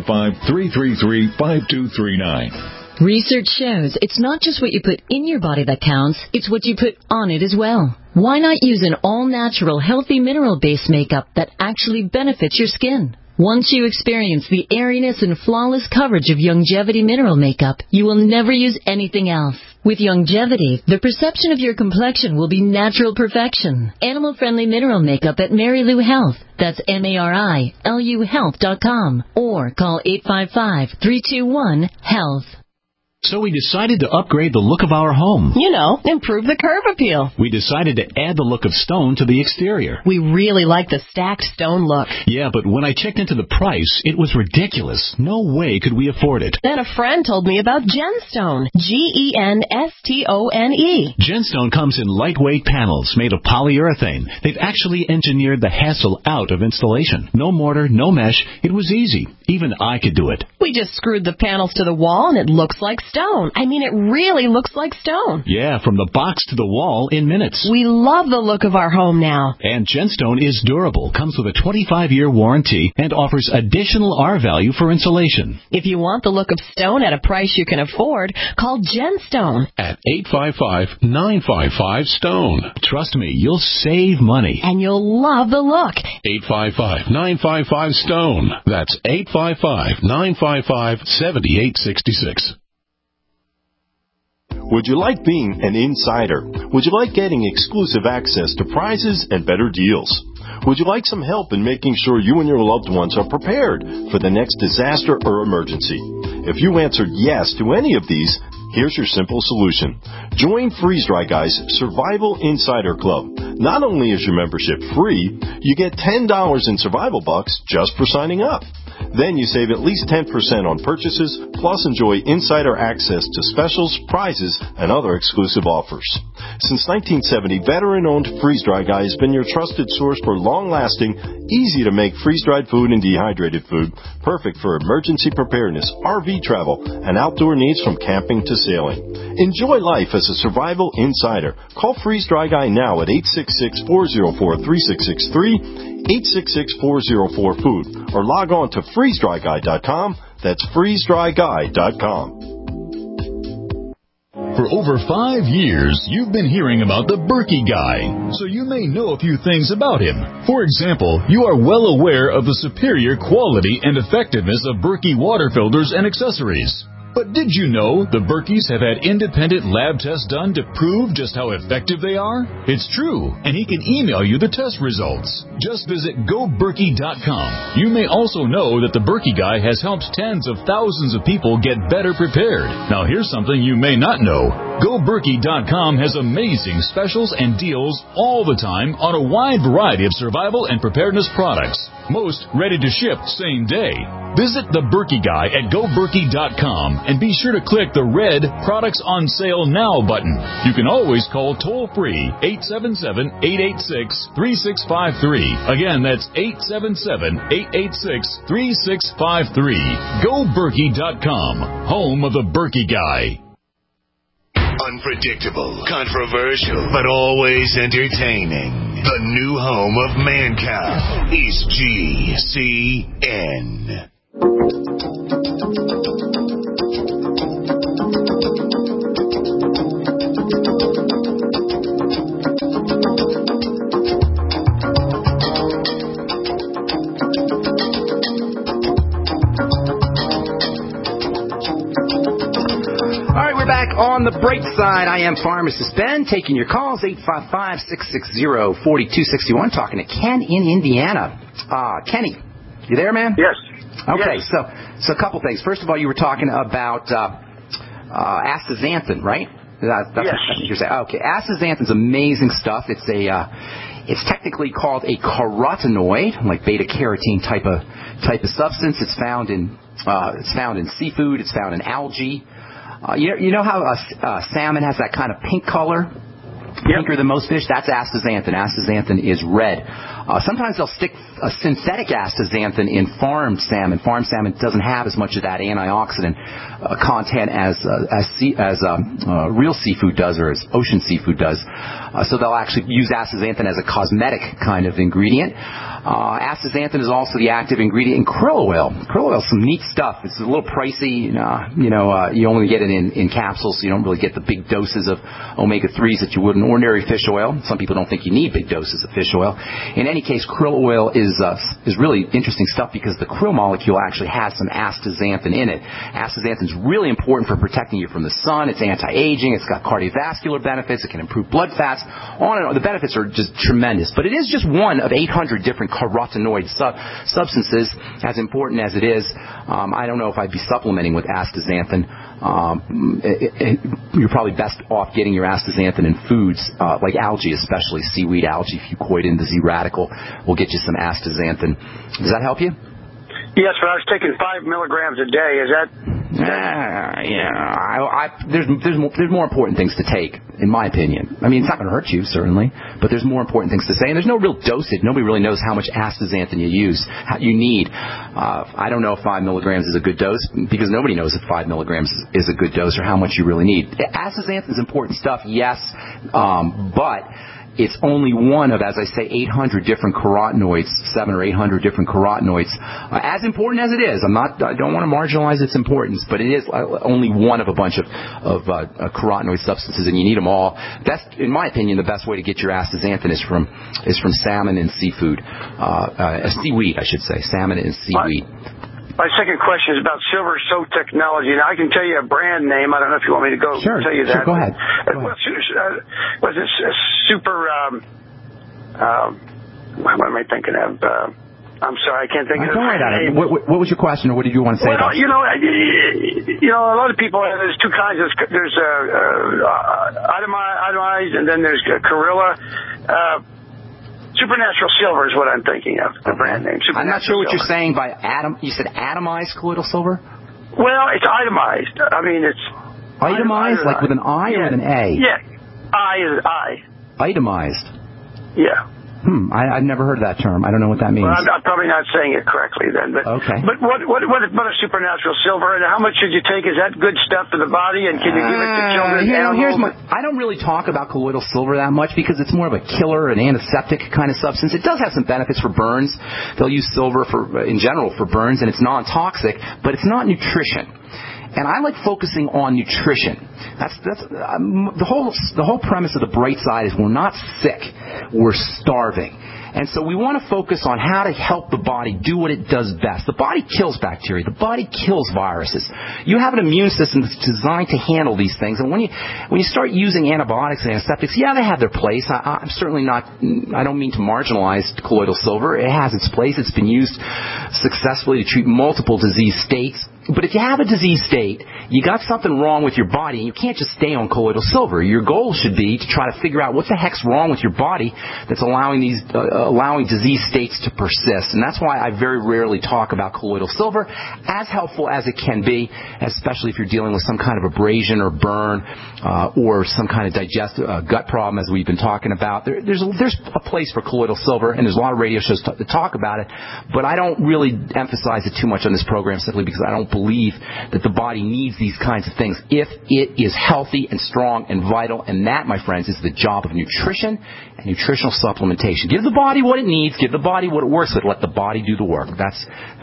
855-333-5239. Research shows it's not just what you put in your body that counts, it's what you put on it as well. Why not use an all-natural, healthy mineral-based makeup that actually benefits your skin? Once you experience the airiness and flawless coverage of Youngevity mineral makeup, you will never use anything else. With Youngevity, the perception of your complexion will be natural perfection. Animal-friendly mineral makeup at Mary Lou Health. That's MARILU Health.com or call 855-321-HEALTH. So we decided to upgrade the look of our home. You know, improve the curb appeal. We decided to add the look of stone to the exterior. We really like the stacked stone look. Yeah, but when I checked into the price, it was ridiculous. No way could we afford it. Then a friend told me about Genstone. Genstone. Genstone comes in lightweight panels made of polyurethane. They've actually engineered the hassle out of installation. No mortar, no mesh. It was easy. Even I could do it. We just screwed the panels to the wall and it looks like stone. I mean, it really looks like stone. Yeah, from the box to the wall in minutes. We love the look of our home now. And Genstone is durable, comes with a 25-year warranty, and offers additional R-value for insulation. If you want the look of stone at a price you can afford, call Genstone. At 855-955-STONE. Trust me, you'll save money. And you'll love the look. 855-955-STONE. That's 855-955-7866. Would you like being an insider? Would you like getting exclusive access to prizes and better deals? Would you like some help in making sure you and your loved ones are prepared for the next disaster or emergency? If you answered yes to any of these, here's your simple solution. Join Freeze Dry Guy's Survival Insider Club. Not only is your membership free, you get $10 in survival bucks just for signing up. Then you save at least 10% on purchases, plus enjoy insider access to specials, prizes, and other exclusive offers. Since 1970, veteran-owned Freeze Dry Guy has been your trusted source for long-lasting, easy-to-make freeze-dried food and dehydrated food, perfect for emergency preparedness, RV travel, and outdoor needs from camping to sailing. Enjoy life as a survival insider. Call Freeze Dry Guy now at 866-404-3663, 866-404-FOOD, or log on to freezedryguy.com. That's freezedryguy.com. For over 5 years, you've been hearing about the Berkey Guy, so you may know a few things about him. For example, you are well aware of the superior quality and effectiveness of Berkey water filters and accessories. But did you know the Berkeys have had independent lab tests done to prove just how effective they are? It's true, and he can email you the test results. Just visit GoBerkey.com. You may also know that the Berkey Guy has helped tens of thousands of people get better prepared. Now here's something you may not know. GoBerkey.com has amazing specials and deals all the time on a wide variety of survival and preparedness products. Most ready to ship same day. Visit the Berkey Guy at GoBerkey.com and be sure to click the red Products on Sale Now button. You can always call toll-free 877-886-3653. Again, that's 877-886-3653. GoBerkey.com, home of the Berkey Guy. Unpredictable, controversial, but always entertaining. The new home of Mancow is GCN. On the bright side, I am Pharmacist Ben, taking your calls, 855-660-4261, talking to Ken in Indiana. Kenny, you there, man? Yes. Okay, yes. So a couple things. First of all, you were talking about astaxanthin, right? That's yes. What you're saying. Okay, astaxanthin's amazing stuff. It's technically called a carotenoid, like beta-carotene type of substance. It's found in seafood. It's found in algae. You know how salmon has that kind of pink color? Pinker than most fish? That's astaxanthin. Astaxanthin is red. Sometimes they'll stick a synthetic astaxanthin in farmed salmon. Farmed salmon doesn't have as much of that antioxidant content as real seafood does, or as ocean seafood does. So they'll actually use astaxanthin as a cosmetic kind of ingredient. Astaxanthin is also the active ingredient in krill oil. Krill oil is some neat stuff. It's a little pricey. You only get it in capsules, so you don't really get the big doses of omega-3s that you would in ordinary fish oil. Some people don't think you need big doses of fish oil. In any case, krill oil is really interesting stuff because the krill molecule actually has some astaxanthin in it. Astaxanthin is really important for protecting you from the sun. It's anti-aging. It's got cardiovascular benefits. It can improve blood fats. On and on. The benefits are just tremendous. But it is just one of 800 different carotenoid substances, as important as it is. I don't know if I'd be supplementing with astaxanthin. You're probably best off getting your astaxanthin in foods like algae, especially seaweed algae. Fucoidan, the Z radical, will get you some astaxanthin. Does that help you? Yes, but I was taking 5 milligrams a day. Is that? There's more important things to take, in my opinion. I mean, it's not going to hurt you, certainly, but there's more important things to say. And there's no real dosage. Nobody really knows how much astaxanthin you need. I don't know if 5 milligrams is a good dose, because nobody knows if 5 milligrams is a good dose or how much you really need. Astaxanthin is important stuff, yes, but it's only one of, as I say, 800 different carotenoids, 700 or 800 different carotenoids. As important as it is, I don't want to marginalize its importance, but it is only one of a bunch of carotenoid substances, and you need them all. In my opinion, the best way to get your astaxanthin is from salmon and seafood, seaweed, I should say, salmon and seaweed. My second question is about Silver Soap Technology. Now, I can tell you a brand name. I don't know if you want me to tell you that. Sure, go ahead. Was it super, what am I thinking of? I'm sorry, I can't think of it. Don't worry about it. What was your question, or what did you want to say about it? A lot of people, there's two kinds. There's itemized, and then there's Gorilla. Supernatural Silver is what I'm thinking of, the brand name. I'm not sure what you're saying by you said atomized colloidal silver? Well, it's itemized. I mean, it's... Itemized, like with an I or with an A? Yeah. I is I. Itemized? Yeah. I've never heard of that term. I don't know what that means. Well, I'm probably not saying it correctly then. But, okay. But what a supernatural silver, and how much should you take? Is that good stuff for the body, and can you give it to children? I don't really talk about colloidal silver that much because it's more of a killer, an antiseptic kind of substance. It does have some benefits for burns. They'll use silver in general for burns, and it's non-toxic, but it's not nutrition. And I like focusing on nutrition. That's the whole premise of the Bright Side is we're not sick, we're starving. And so we want to focus on how to help the body do what it does best. The body kills bacteria. The body kills viruses. You have an immune system that's designed to handle these things. And when you start using antibiotics and antiseptics, yeah, they have their place. I'm certainly not, I don't mean to marginalize colloidal silver. It has its place. It's been used successfully to treat multiple disease states. But if you have a disease state, you got something wrong with your body, and you can't just stay on colloidal silver. Your goal should be to try to figure out what the heck's wrong with your body that's allowing these allowing disease states to persist. And that's why I very rarely talk about colloidal silver, as helpful as it can be, especially if you're dealing with some kind of abrasion or burn or some kind of digestive gut problem, as we've been talking about. There's a place for colloidal silver, and there's a lot of radio shows to talk about it, but I don't really emphasize it too much on this program simply because I don't believe that the body needs these kinds of things if it is healthy and strong and vital, and that, my friends, is the job of nutrition and nutritional supplementation. Give the body what it needs, give the body what it works with, let the body do the work. So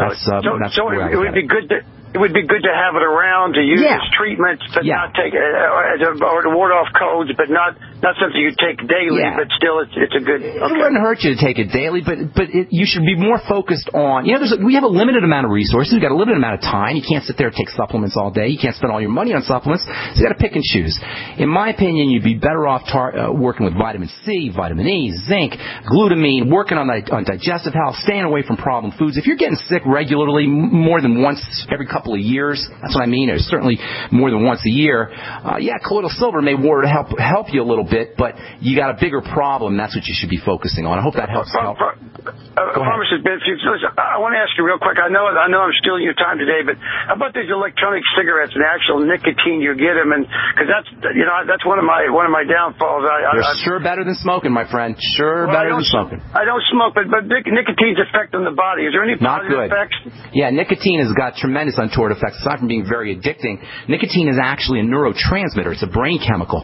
it would be good to... It would be good to have it around to use as treatment, but not take or to ward off colds, but not something you take daily. But still, it's a good. Okay. It wouldn't hurt you to take it daily, but you should be more focused on. We have a limited amount of resources. We've got a limited amount of time. You can't sit there and take supplements all day. You can't spend all your money on supplements. So you got to pick and choose. In my opinion, you'd be better off working with vitamin C, vitamin E, zinc, glutamine, working on digestive health, staying away from problem foods. If you're getting sick regularly, more than once every couple of years, that's what I mean, or certainly more than once a year, colloidal silver may help you a little bit, but you got a bigger problem. That's what you should be focusing on. I hope that helps. Pharmacist Ben, I want to ask you real quick. I know I'm stealing your time today, but how about these electronic cigarettes and the actual nicotine you get them, and because that's one of my downfalls. They're sure better than smoking, my friend. Better than smoking. I don't smoke, but nicotine's effect on the body. Is there any positive effects? Yeah, nicotine has got tremendous untoward effects. Aside from being very addicting, nicotine is actually a neurotransmitter. It's a brain chemical,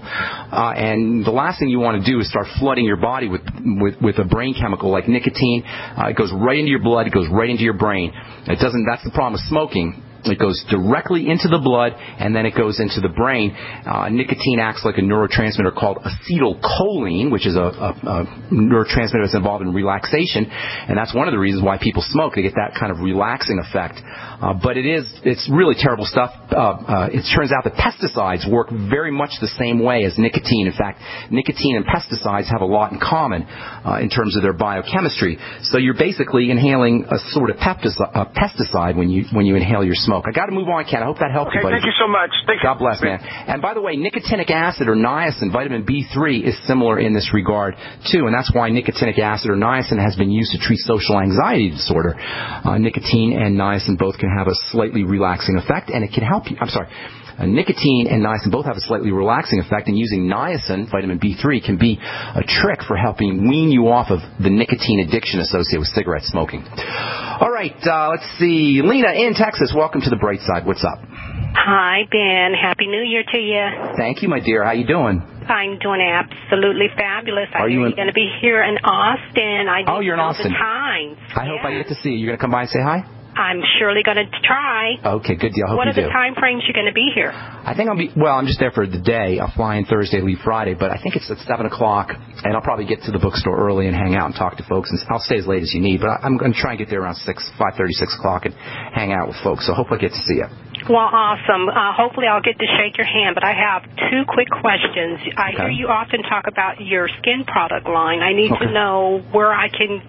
and the last thing you want to do is start flooding your body with a brain chemical like nicotine. It goes right into your blood. It goes right into your brain. That's the problem with smoking. It goes directly into the blood, and then it goes into the brain. Nicotine acts like a neurotransmitter called acetylcholine, which is a neurotransmitter that's involved in relaxation, and that's one of the reasons why people smoke. They get that kind of relaxing effect. But it's really terrible stuff. It turns out that pesticides work very much the same way as nicotine. In fact, nicotine and pesticides have a lot in common in terms of their biochemistry. So you're basically inhaling a sort of pesticide when you inhale your smoke. I got to move on, Ken. I hope that helped you, buddy. Thank you so much. God bless, man. And by the way, nicotinic acid or niacin, vitamin B3, is similar in this regard, too. And that's why nicotinic acid or niacin has been used to treat social anxiety disorder. Nicotine and niacin both can have a slightly relaxing effect, and it can help you. Nicotine and niacin both have a slightly relaxing effect, and using niacin, vitamin B3, can be a trick for helping wean you off of the nicotine addiction associated with cigarette smoking. All right, let's see. Lena in Texas, welcome to the Bright Side. What's up? Hi, Ben. Happy New Year to you. Thank you, my dear. How you doing? I'm doing absolutely fabulous. I hear you're going to be here in Austin. You're in Austin. I hope I get to see you. You're going to come by and say hi? I'm surely going to try. Okay, good deal. What are the time frames you're going to be here? I think I'm just there for the day. I'll fly in Thursday, leave Friday, but I think it's at 7 o'clock, and I'll probably get to the bookstore early and hang out and talk to folks, and I'll stay as late as you need, but I'm going to try and get there around 5:30, 6 o'clock and hang out with folks, so hopefully I get to see you. Well, awesome. Hopefully I'll get to shake your hand, but I have two quick questions. I hear you often talk about your skin product line. I need to know where I can...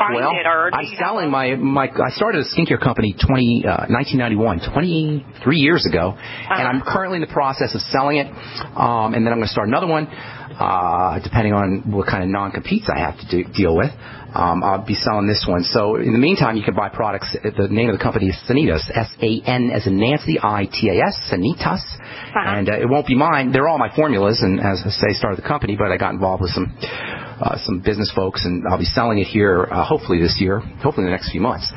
I'm selling I started a skincare company 1991, 23 years ago, and I'm currently in the process of selling it, and then I'm going to start another one, depending on what kind of non-competes I have to deal with. I'll be selling this one. So in the meantime, you can buy products. The name of the company is Sanitas, S-A-N as in Nancy, I-T-A-S, Sanitas. And it won't be mine. They're all my formulas, and as I say, started the company, but I got involved with some some business folks, and I'll be selling it here hopefully this year, hopefully in the next few months.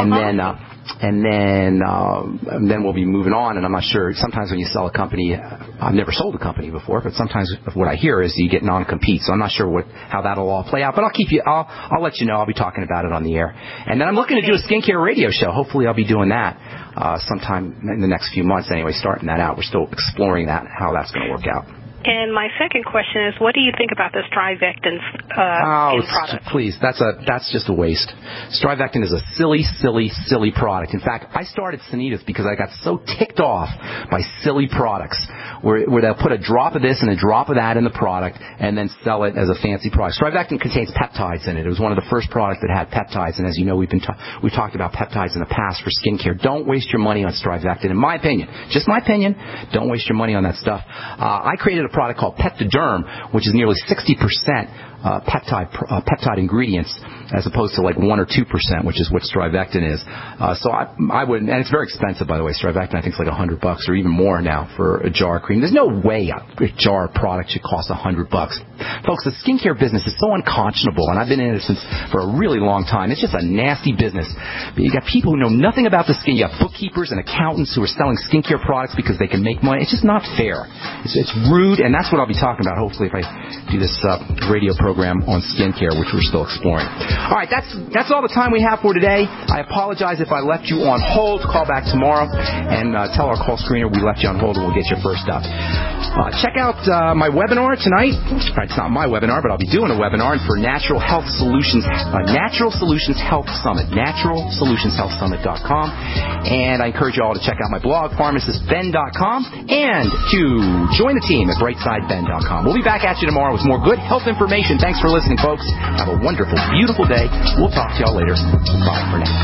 And then we'll be moving on, and I'm not sure. Sometimes when you sell a company, I've never sold a company before, but sometimes what I hear is you get non-compete, so I'm not sure how that'll all play out, but I'll let you know. I'll be talking about it on the air. And then I'm looking to do a skincare radio show. Hopefully I'll be doing that sometime in the next few months anyway, starting that out. We're still exploring that, how that's going to work out. And my second question is, what do you think about this Strivectin product? Please, that's just a waste. Strivectin is a silly product. In fact, I started Sanitas because I got so ticked off by silly products where they'll put a drop of this and a drop of that in the product and then sell it as a fancy product. Strivectin contains peptides in it. It was one of the first products that had peptides, and as you know, we've talked about peptides in the past for skincare. Don't waste your money on Strivectin, in my opinion. Just my opinion. Don't waste your money on that stuff. I created a product called Peptiderm, which is nearly 60% peptide ingredients, as opposed to like 1 or 2%, which is what Strivectin is. So I wouldn't, and it's very expensive, by the way. Strivectin, I think, is like $100 or even more now for a jar of cream. There's no way a jar of product should cost $100. Folks, the skincare business is so unconscionable, and I've been in it for a really long time. It's just a nasty business. But you got people who know nothing about the skin. You have bookkeepers and accountants who are selling skincare products because they can make money. It's just not fair. It's rude, and that's what I'll be talking about, hopefully, if I do this radio program on skincare, which we're still exploring. All right, that's all the time we have for today. I apologize if I left you on hold. Call back tomorrow and tell our call screener we left you on hold, and we'll get you first up. Check out my webinar tonight. It's not my webinar, but I'll be doing a webinar for Natural Health Solutions, Natural Solutions Health Summit, naturalsolutionshealthsummit.com. And I encourage you all to check out my blog, pharmacistben.com, and to join the team at brightsideben.com. We'll be back at you tomorrow with more good health information. Thanks for listening, folks. Have a wonderful, beautiful day. We'll talk to y'all later. Bye for now.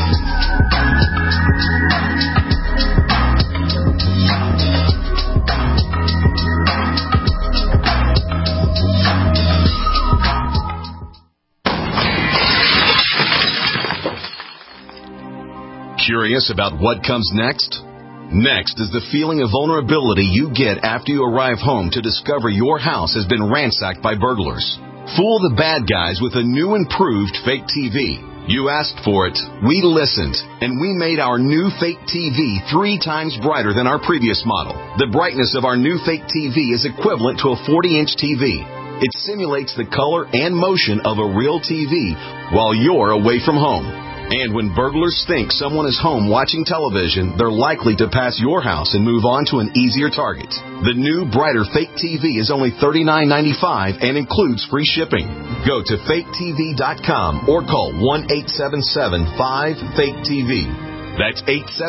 Curious about what comes next? Next is the feeling of vulnerability you get after you arrive home to discover your house has been ransacked by burglars. Fool the bad guys with a new improved fake TV. You asked for it, we listened, and we made our new fake TV 3 times brighter than our previous model. The brightness of our new fake TV is equivalent to a 40-inch TV. It simulates the color and motion of a real TV while you're away from home. And when burglars think someone is home watching television, they're likely to pass your house and move on to an easier target. The new, brighter fake TV is only $39.95 and includes free shipping. Go to faketv.com or call 1-877-5-FAKE-TV. That's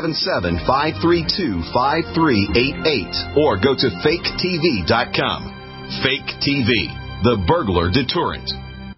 877-532-5388. Or go to faketv.com. Fake TV, the burglar deterrent.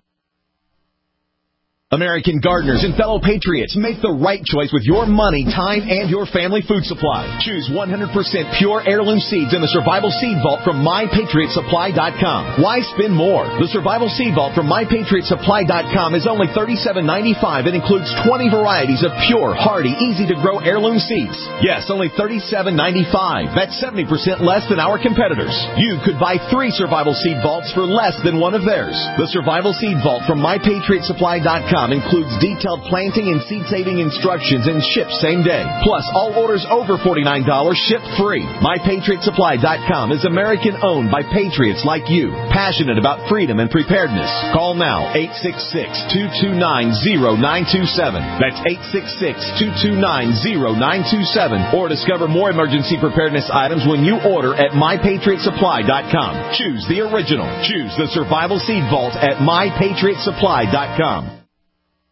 American gardeners and fellow patriots, make the right choice with your money, time, and your family food supply. Choose 100% pure heirloom seeds in the Survival Seed Vault from MyPatriotSupply.com. Why spend more? The Survival Seed Vault from MyPatriotSupply.com is only $37.95 and includes 20 varieties of pure, hardy, easy-to-grow heirloom seeds. Yes, only $37.95. That's 70% less than our competitors. You could buy 3 Survival Seed Vaults for less than one of theirs. The Survival Seed Vault from MyPatriotSupply.com includes detailed planting and seed-saving instructions and ships same day. Plus, all orders over $49 ship free. MyPatriotSupply.com is American-owned by patriots like you, passionate about freedom and preparedness. Call now, 866-229-0927. That's 866-229-0927. Or discover more emergency preparedness items when you order at MyPatriotSupply.com. Choose the original. Choose the Survival Seed Vault at MyPatriotSupply.com.